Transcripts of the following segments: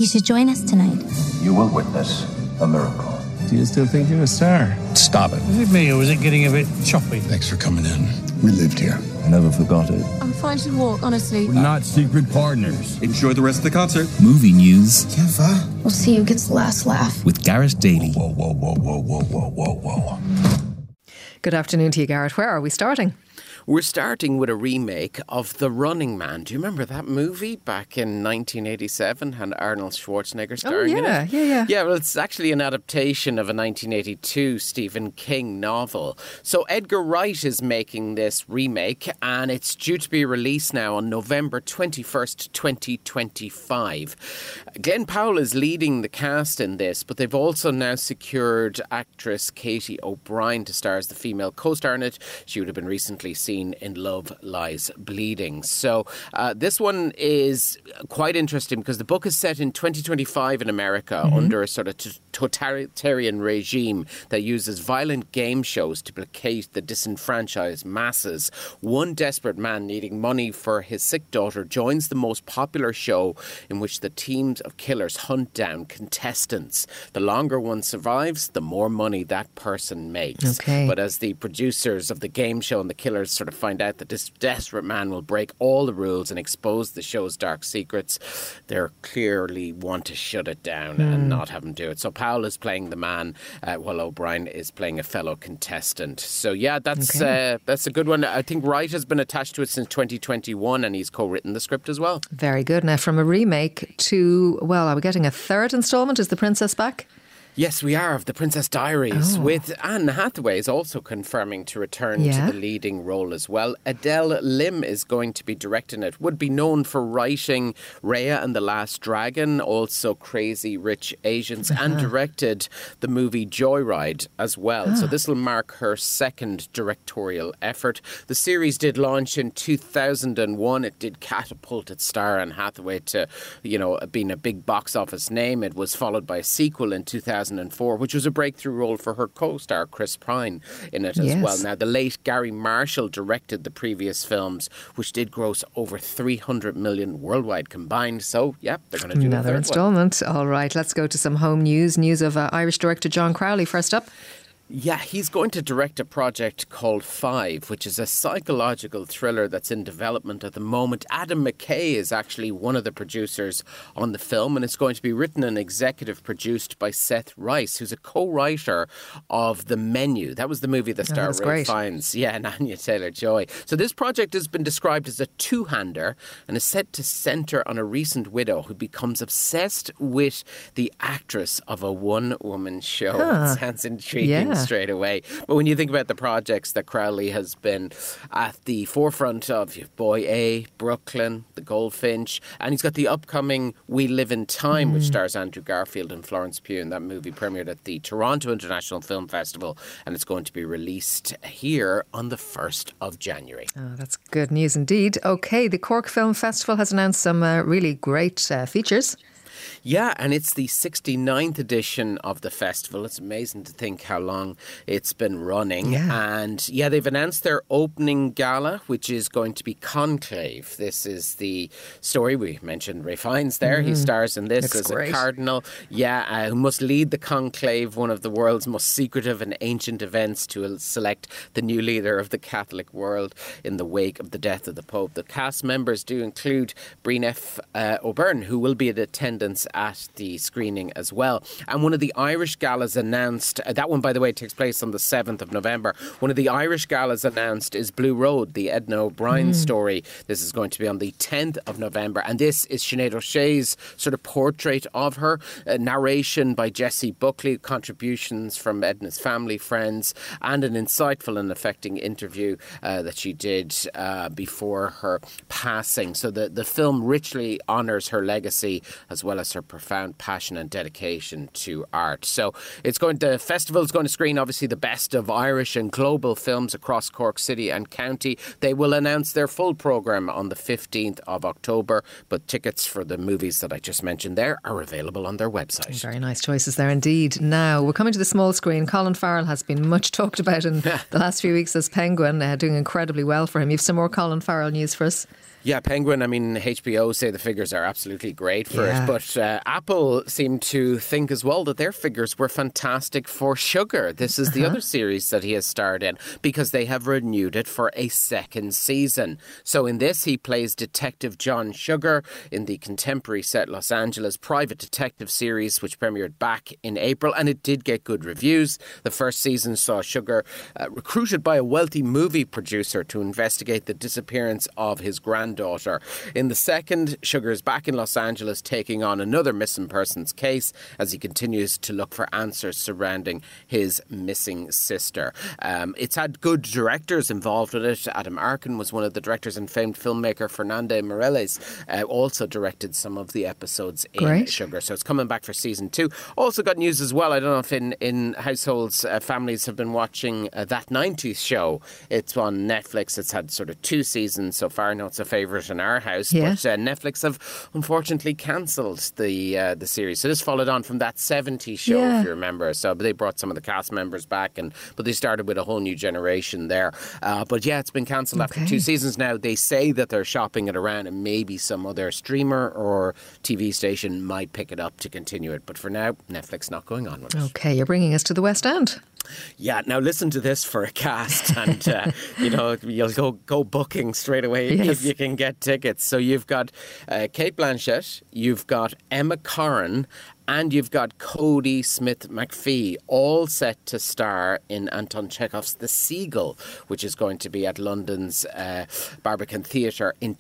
You should join us tonight. You will witness a miracle. Do you still think you're a star? Stop it. Was it me or was it getting a bit choppy? Thanks for coming in. We lived here. I never forgot it. I'm fine to walk, honestly. We're not secret partners. Enjoy the rest of the concert. Movie news We'll see who gets the last laugh. with Gareth Daly. Whoa, whoa, whoa, whoa, whoa, whoa, whoa, whoa. Good afternoon to you, Gareth. Where are we starting? We're starting with a remake of The Running Man. Do you remember that movie back in 1987? Had Arnold Schwarzenegger starring in it? Yeah. Yeah, well, it's actually an adaptation of a 1982 Stephen King novel. So Edgar Wright is making this remake, and it's due to be released now on November 21st, 2025. Glenn Powell is leading the cast in this, but they've also now secured actress Katie O'Brien to star as the female co-star in it. She would have been recently seen in Love Lies Bleeding. So this one is quite interesting because the book is set in 2025 in America under a sort of totalitarian regime that uses violent game shows to placate the disenfranchised masses. One desperate man needing money for his sick daughter joins the most popular show in which the teams of killers hunt down contestants. The longer one survives, the more money that person makes. Okay. But as the producers of the game show and the killers sort of find out that this desperate man will break all the rules and expose the show's dark secrets, they clearly want to shut it down and not have him do it. So Powell is playing the man while O'Brien is playing a fellow contestant. So yeah, that's a good one. I think Wright has been attached to it since 2021 and he's co-written the script as well. Very good. Now, from a remake to, well, are we getting a third instalment? Is The Princess back? Yes, we are, of The Princess Diaries, with Anne Hathaway is also confirming to return to the leading role as well. Adele Lim is going to be directing it. Would be known for writing Raya and the Last Dragon, also Crazy Rich Asians, and directed the movie Joyride as well. So this will mark her second directorial effort. The series did launch in 2001. It did catapult its star Anne Hathaway to, being a big box office name. It was followed by a sequel in 2004, which was a breakthrough role for her co-star Chris Pine in it as well. Now, the late Gary Marshall directed the previous films, which did gross over 300 million worldwide combined. So, yeah, they're going to do another third instalment. All right, let's go to some home news. News of Irish director John Crowley first up. Yeah, he's going to direct a project called Five, which is a psychological thriller that's in development at the moment. Adam McKay is actually one of the producers on the film, and it's going to be written and executive produced by Seth Rice, who's a co-writer of The Menu. That was the movie that starred Ralph Fiennes, and Anya Taylor-Joy. So this project has been described as a two-hander and is set to centre on a recent widow who becomes obsessed with the actress of a one-woman show. It sounds intriguing straight away. But when you think about the projects that Crowley has been at the forefront of, Boy A, Brooklyn, The Goldfinch, and he's got the upcoming We Live in Time, which stars Andrew Garfield and Florence Pugh, and that movie premiered at the Toronto International Film Festival, and it's going to be released here on the 1st of January. Oh, that's good news indeed. OK, the Cork Film Festival has announced some really great features. Yeah, and it's the 69th edition of the festival. It's amazing to think how long it's been running. And they've announced their opening gala, which is going to be Conclave. This is the story. We mentioned Ray Fiennes there. He stars in this as a cardinal. Who must lead the conclave, one of the world's most secretive and ancient events to select the new leader of the Catholic world in the wake of the death of the Pope. The cast members do include Brynef O'Byrne, who will be in attendance at the screening as well. And one of the Irish galas announced, that one, by the way, takes place on the 7th of November. One of the Irish galas announced is Blue Road, the Edna O'Brien story. This is going to be on the 10th of November. And this is Sinead O'Shea's sort of portrait of her. Narration by Jessie Buckley, contributions from Edna's family, friends, and an insightful and affecting interview that she did before her passing. So the film richly honours her legacy as well as her profound passion and dedication to art. So the festival is going to screen obviously the best of Irish and global films across Cork City and County. They will announce their full programme on the 15th of October, but tickets for the movies that I just mentioned there are available on their website. Very nice choices there indeed. Now we're coming to the small screen. Colin Farrell has been much talked about in the last few weeks as Penguin, doing incredibly well for him. You have some more Colin Farrell news for us? Yeah, Penguin, I mean, HBO say the figures are absolutely great for it, but Apple seem to think as well that their figures were fantastic for Sugar. This is the other series that he has starred in, because they have renewed it for a second season. So in this, he plays Detective John Sugar in the contemporary set Los Angeles private detective series, which premiered back in April, and it did get good reviews. The first season saw Sugar recruited by a wealthy movie producer to investigate the disappearance of his granddaughter. In the second, Sugar is back in Los Angeles taking on another missing persons case as he continues to look for answers surrounding his missing sister. It's had good directors involved with it. Adam Arkin was one of the directors, and famed filmmaker Fernando Meirelles also directed some of the episodes in Sugar. So it's coming back for season 2. Also got news as well, I don't know if in households, families have been watching That 90s Show. It's on Netflix. It's had sort of 2 seasons so far. I know it's a favourite in our house, but Netflix have unfortunately cancelled the series. So this followed on from That 70s Show, if you remember. So they brought some of the cast members back, but they started with a whole new generation there. But yeah, it's been cancelled after 2 seasons now. They say that they're shopping it around, and maybe some other streamer or TV station might pick it up to continue it. But for now, Netflix not going on with it. Okay, you're bringing us to the West End. Yeah, now listen to this for a cast, and you'll go booking straight away if you can get tickets. So you've got Cate Blanchett, you've got Emma Corrin, and you've got Cody Smith-McPhee, all set to star in Anton Chekhov's The Seagull, which is going to be at London's Barbican Theatre in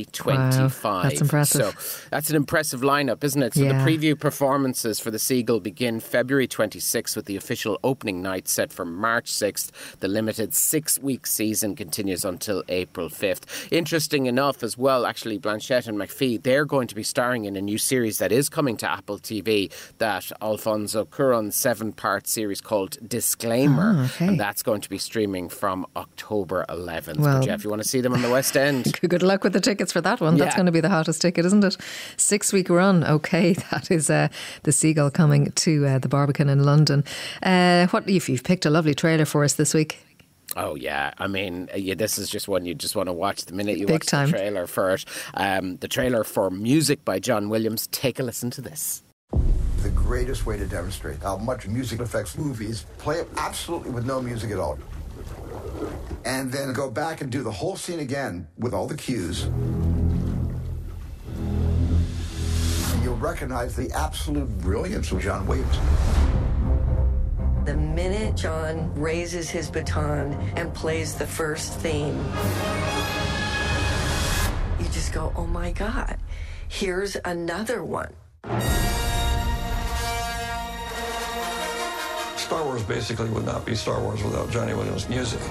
2025. Wow, that's impressive. So that's an impressive lineup, isn't it? So the preview performances for The Seagull begin February 26th with the official opening night set for March 6th. The limited 6-week season continues until April 5th. Interesting enough as well, actually, Blanchett and McPhee, they're going to be starring in a new series that is coming to Apple TV, that Alfonso Cuarón's 7-part series called Disclaimer, and that's going to be streaming from October 11th. Well, but yeah, if you want to see them on the West End, good luck with the tickets for that one. That's going to be the hottest ticket, isn't it? 6-week run. Okay, that is The Seagull coming to the Barbican in London. What if you've picked a lovely trailer for us this week? Oh, yeah. I mean, this is just one you just want to watch the minute you watch the trailer for it. The trailer for Music by John Williams. Take a listen to this. The greatest way to demonstrate how much music affects movies, play it absolutely with no music at all. And then go back and do the whole scene again with all the cues. And you'll recognize the absolute brilliance of John Williams. The minute John raises his baton and plays the first theme, you just go, oh my God, here's another one. Star Wars basically would not be Star Wars without Johnny Williams' music.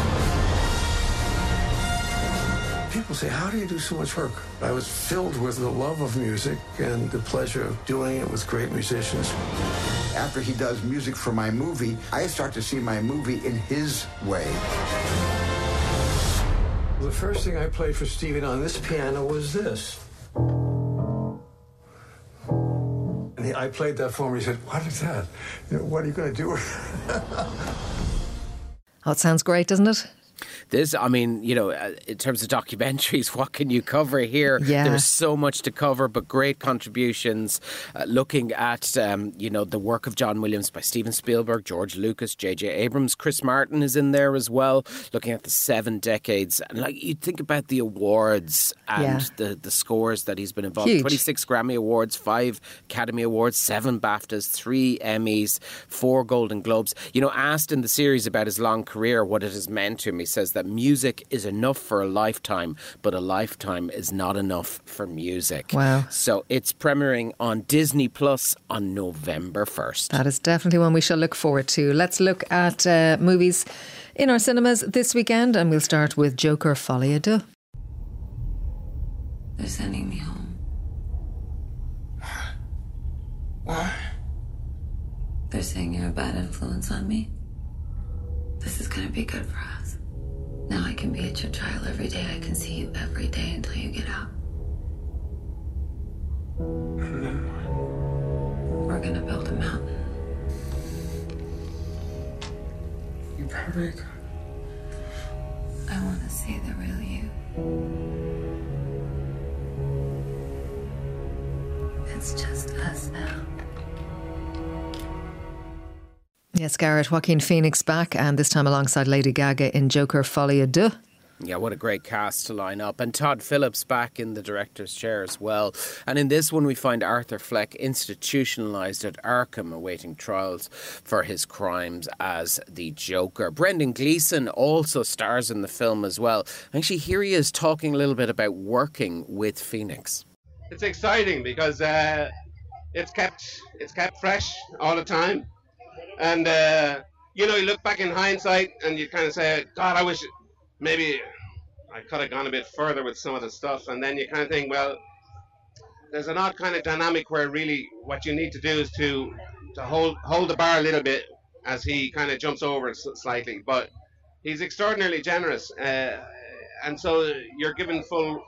People say, how do you do so much work? I was filled with the love of music and the pleasure of doing it with great musicians. After he does music for my movie, I start to see my movie in his way. The first thing I played for Stevie on this piano was this. And I played that for him. He said, what is that? What are you going to do? Oh, it sounds great, doesn't it? This, I mean, in terms of documentaries, what can you cover here? Yeah. There's so much to cover, but great contributions. Looking at, the work of John Williams by Steven Spielberg, George Lucas, J.J. Abrams, Chris Martin is in there as well. Looking at the 7 decades. And you think about the awards and the scores that he's been involved in. 26 Grammy Awards, 5 Academy Awards, 7 BAFTAs, 3 Emmys, 4 Golden Globes. Asked in the series about his long career, what it has meant to him, he says that music is enough for a lifetime, but a lifetime is not enough for music. Wow. So it's premiering on Disney Plus on November 1st. That is definitely one we shall look forward to. Let's look at movies in our cinemas this weekend, and we'll start with Joker Folie à Deux. They're sending me home. Why? They're saying you're a bad influence on me. This is going to be good for us. Now I can be at your trial every day. I can see you every day until you get out. We're going to build a mountain. You promise? I want to see the real you. It's just us now. Yes, Garrett, Joaquin Phoenix back, and this time alongside Lady Gaga in Joker Folie à Deux. Yeah, what a great cast to line up. And Todd Phillips back in the director's chair as well. And in this one we find Arthur Fleck institutionalised at Arkham awaiting trials for his crimes as the Joker. Brendan Gleeson also stars in the film as well. Actually, here he is talking a little bit about working with Phoenix. It's exciting because it's kept fresh all the time. And, you look back in hindsight and you kind of say, God, I wish maybe I could have gone a bit further with some of the stuff. And then you kind of think, well, there's an odd kind of dynamic where really what you need to do is to hold the bar a little bit as he kind of jumps over it slightly. But he's extraordinarily generous. And so you're given full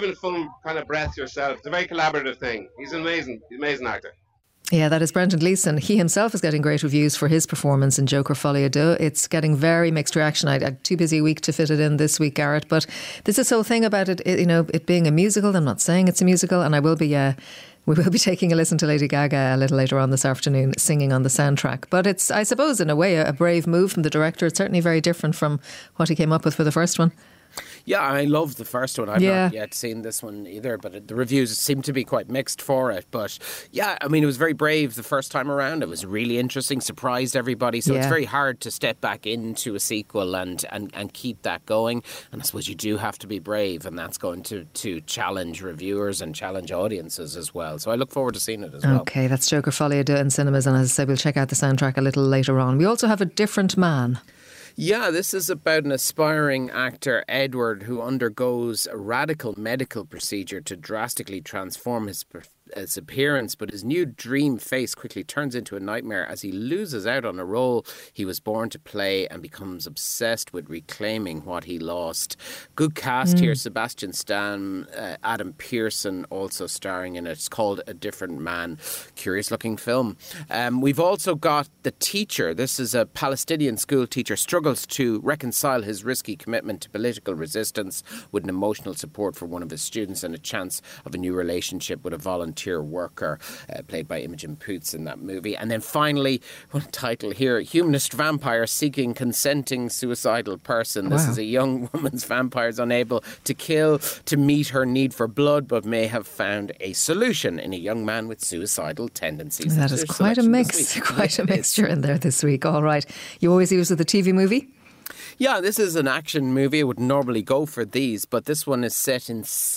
kind of breath yourself. It's a very collaborative thing. He's an amazing actor. Yeah, that is Brendan Gleeson. He himself is getting great reviews for his performance in Joker Folie à Deux. It's getting very mixed reaction. I had too busy a week to fit it in this week, Garrett. But there's this whole thing about it being a musical. I'm not saying it's a musical, and we will be taking a listen to Lady Gaga a little later on this afternoon singing on the soundtrack. But it's, I suppose, in a way, a brave move from the director. It's certainly very different from what he came up with for the first one. Yeah, I love the first one. I've not yet seen this one either, but the reviews seem to be quite mixed for it. But yeah, I mean, it was very brave the first time around. It was really interesting, surprised everybody. So it's very hard to step back into a sequel and keep that going. And I suppose you do have to be brave, and that's going to challenge reviewers and challenge audiences as well. So I look forward to seeing it as well. Okay, that's Joker Folie à Deux in cinemas, and as I say, we'll check out the soundtrack a little later on. We also have A Different Man. Yeah, this is about an aspiring actor, Edward, who undergoes a radical medical procedure to drastically transform his appearance, but his new dream face quickly turns into a nightmare as he loses out on a role he was born to play and becomes obsessed with reclaiming what he lost. Good cast here, Sebastian Stan, Adam Pearson also starring in it. It's called A Different Man. Curious looking film. We've also got The Teacher. This is a Palestinian school teacher struggles to reconcile his risky commitment to political resistance with an emotional support for one of his students and a chance of a new relationship with a volunteer worker, played by Imogen Poots in that movie. And then finally, one title here, Humanist Vampire Seeking Consenting Suicidal Person. Wow. This is a young woman's vampire is unable to kill to meet her need for blood, but may have found a solution in a young man with suicidal tendencies. That is quite a mix, quite a mixture in there this week. All right. You always use with a TV movie? Yeah, this is an action movie. I would normally go for these, but this one is set in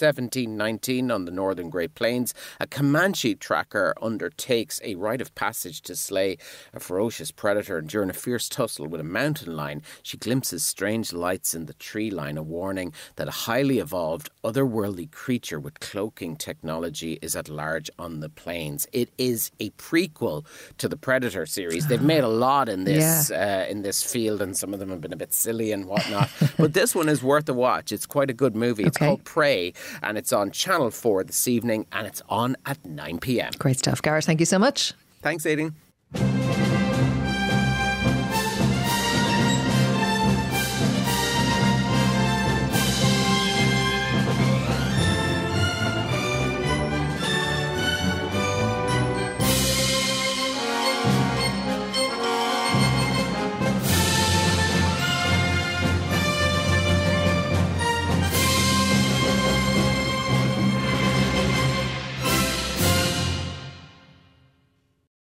1719 on the northern Great Plains. A Comanche tracker undertakes a rite of passage to slay a ferocious predator. And during a fierce tussle with a mountain lion, she glimpses strange lights in the tree line, a warning that a highly evolved, otherworldly creature with cloaking technology is at large on the plains. It is a prequel to the Predator series. They've made a lot in this field, and some of them have been a bit silly and whatnot. But this one is worth a watch. It's quite a good movie. It's called Prey, and it's on Channel 4 this evening, and it's on at 9 p.m. Great stuff. Gareth, thank you so much. Thanks, Aidan.